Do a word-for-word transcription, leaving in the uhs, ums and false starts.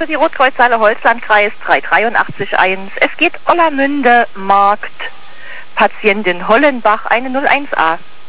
für die Rotkreuzhalle Holzlandkreis drei drei acht eins. Es geht Ollermünde, Markt, Patientin Hollenbach, eine null eins a.